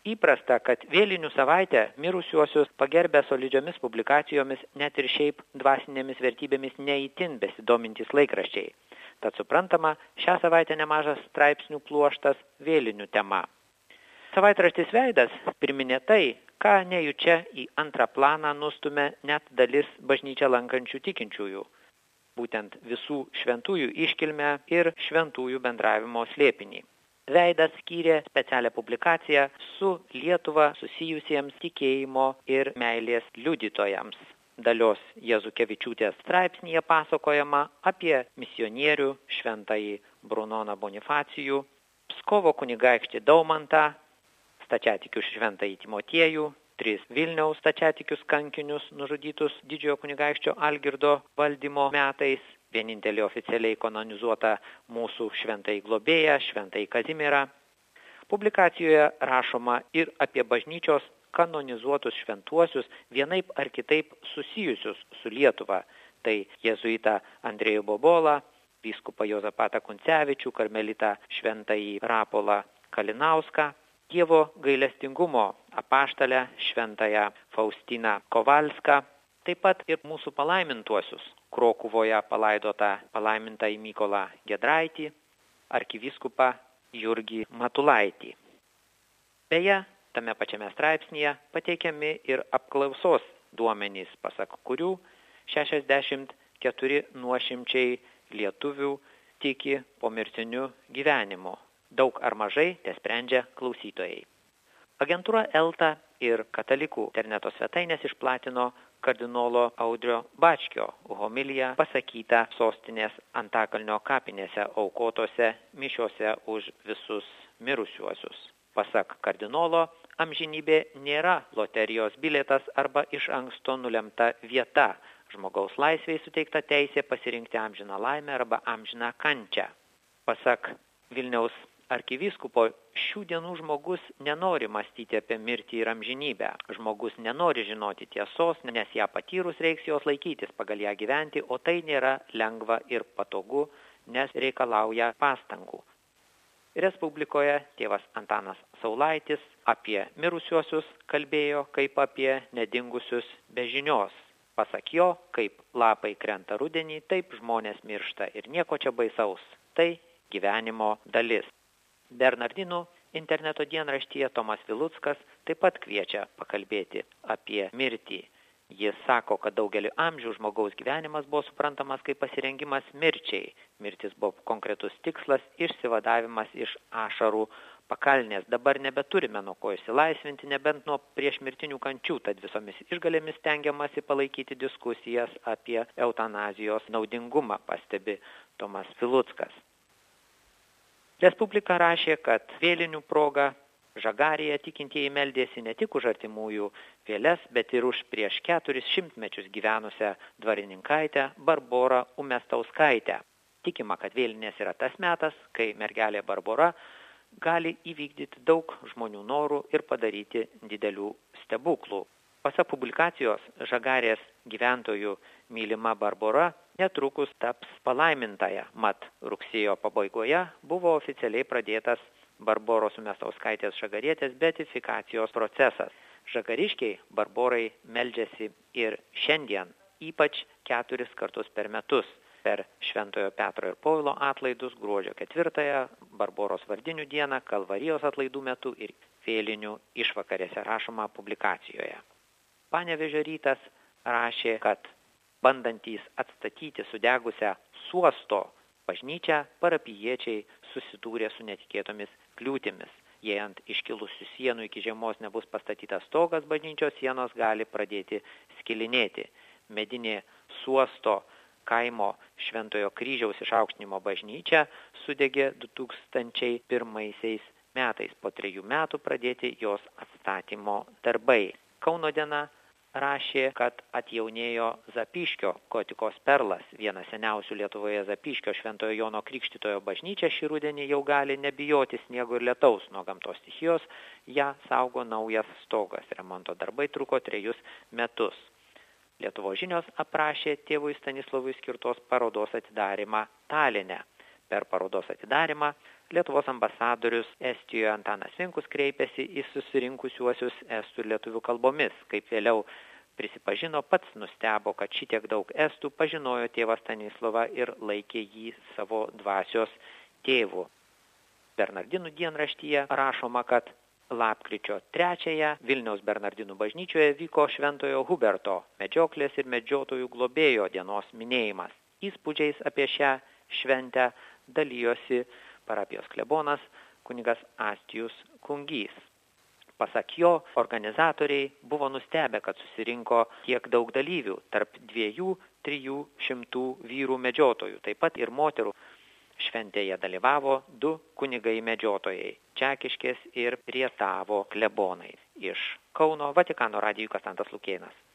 Įprasta, kad vėlinių savaitę mirusiuosius pagerbė solidžiomis publikacijomis net ir šiaip dvasinėmis vertybėmis neįtin besidomintys laikraščiai. Tad suprantama, šią savaitę nemažas straipsnių pluoštas vėlinių tema. Savaitraštis Veidas priminė tai, ką nejučia į antrą planą nustumė net dalis bažnyčią lankančių tikinčiųjų. Būtent visų šventųjų iškilmę ir šventųjų bendravimo slėpinį. Veidas skyrė specialią publikaciją su Lietuva susijusiems tikėjimo ir meilės liudytojams. Dalios Jazukevičiūtės straipsnyje pasakojama apie misionierių šventąjį Brunoną Bonifacijų, Pskovo kunigaikštį Daumantą, stačiatikių šventąjį Timotiejų, 3 Vilniaus stačiatikius kankinius nužudytus didžiojo kunigaikščio Algirdo valdymo metais, vienintelį oficialiai kanonizuotą mūsų šventąjį globėją, šventąjį Kazimierą. Publikacijoje rašoma ir apie bažnyčios kanonizuotus šventuosius vienaip ar kitaip susijusius su Lietuva. Tai jėzuitą Andrėjų Bobolą, vyskupą Jozapatą Kuncevičių, karmelitą šventąjį Rapolą Kalinauską, Dievo gailestingumo apaštalę šventąją Faustiną Kovalską, taip pat ir mūsų palaimintuosius, Krokuvoje palaidotą palaimintąjį Mykolą Giedraitį, arkivyskupą Jurgį Matulaitį. Beje, tame pačiame straipsnyje pateikiami ir apklausos duomenys, pasak kurių 64 nuošimčiai lietuvių tiki pomirtiniu gyvenimu. Daug ar mažai tesprendžia klausytojai. Agentūra Elta ir katalikų interneto svetainės išplatino kardinolo Audrio Bačkio homiliją pasakytą sostinės Antakalnio kapinėse aukotose mišiose už visus mirusiuosius. Pasak kardinolo, amžinybė nėra loterijos bilietas arba iš anksto nulemta vieta. Žmogaus laisvei suteikta teisė pasirinkti amžiną laimę arba amžiną kančią. Pasak Vilniaus arkivyskupo, šių dienų žmogus nenori mąstyti apie mirtį ir amžinybę. Žmogus nenori žinoti tiesos, nes ją patyrus reiks jos laikytis, pagal ją gyventi, o tai nėra lengva ir patogu, nes reikalauja pastangų. Respublikoje tėvas Antanas Saulaitis apie mirusiuosius kalbėjo kaip apie nedingusius be žinios. Pasak jo, kaip lapai krenta rudenį, taip žmonės miršta ir nieko čia baisaus. Tai gyvenimo dalis. Bernardinų interneto dienraštyje Tomas Viluckas taip pat kviečia pakalbėti apie mirtį. Jis sako, kad daugelį amžių žmogaus gyvenimas buvo suprantamas kaip pasirengimas mirčiai. Mirtis buvo konkretus tikslas, išsivadavimas iš ašarų pakalnės. Dabar nebeturime nuo ko išsilaisvinti, nebent nuo priešmirtinių kančių, tad visomis išgalėmis stengiamasi palaikyti diskusijas apie eutanazijos naudingumą, pastebi Tomas Viluckas. Respublika rašė, kad vėlinių proga Žagarėje tikintieji meldėsi ne tik už artimųjų vėles, bet ir už prieš 400 mečius gyvenusią dvarininkaitę Barborą Umestauskaitę. Tikima, kad vėlinės yra tas metas, kai mergelė Barbora gali įvykdyti daug žmonių norų ir padaryti didelių stebuklų. Pasak publikacijos, Žagarės gyventojų mylima Barbora netrukus taps palaimintąja, mat rugsėjo pabaigoje buvo oficialiai pradėtas Barboros Umestauskaitės žagarietės beatifikacijos procesas. Žagariškiai Barborai meldžiasi ir šiandien, ypač 4 kartus per metus. Per Šventojo Petro ir Povilo atlaidus gruodžio 4, Barboros vardinių dieną, Kalvarijos atlaidų metu ir vėlinių išvakarėse rašoma publikacijoje. Panevėžio rytas rašė, kad bandantys atstatyti sudegusią Suosto bažnyčią, parapijiečiai susidūrė su netikėtomis kliūtimis. Jei ant iškilusių sienų iki žiemos nebus pastatytas stogas, bažnyčios sienos gali pradėti skilinėti. Medinė Suosto kaimo Šventojo kryžiaus išaukštinimo bažnyčia sudegė 2001 metais, po 3 metų pradėti jos atstatymo darbai. Kauno diena rašė, kad atjaunėjo Zapyškio gotikos perlas, vienas seniausių Lietuvoje Zapyškio Šventojo Jono Krikštytojo bažnyčia šį rudenį jau gali nebijoti sniego ir lietaus nuo gamtos stichijos, ją saugo naujas stogas. Remonto darbai truko 3 metus. Lietuvos žinios aprašė tėvui Stanislovui skirtos parodos atidarymą Taline. Per parodos atidarymą Lietuvos ambasadorius Estijoje Antanas Vinkus kreipėsi į susirinkusiuosius estų ir lietuvių kalbomis, kaip vėliau prisipažino, pats nustebo, kad šitiek daug estų pažinojo tėvą Stanislovą ir laikė jį savo dvasios tėvu. Bernardinų dienraštyje rašoma, kad lapkričio 3-ąją Vilniaus Bernardinų bažnyčioje vyko Šventojo Huberto medžioklės ir medžiotojų globėjo dienos minėjimas. Įspūdžiais apie šią šventę dalijosi parapijos klebonas kunigas Astijus Kungys. Pasak jo, organizatoriai buvo nustebę, kad susirinko tiek daug dalyvių, tarp 200–300 vyrų medžiotojų, taip pat ir moterų. Šventėje dalyvavo 2 kunigai medžiotojai – Čekiškės ir Rietavo klebonai. Iš Kauno Vatikano radijui Konstantas Lukėnas.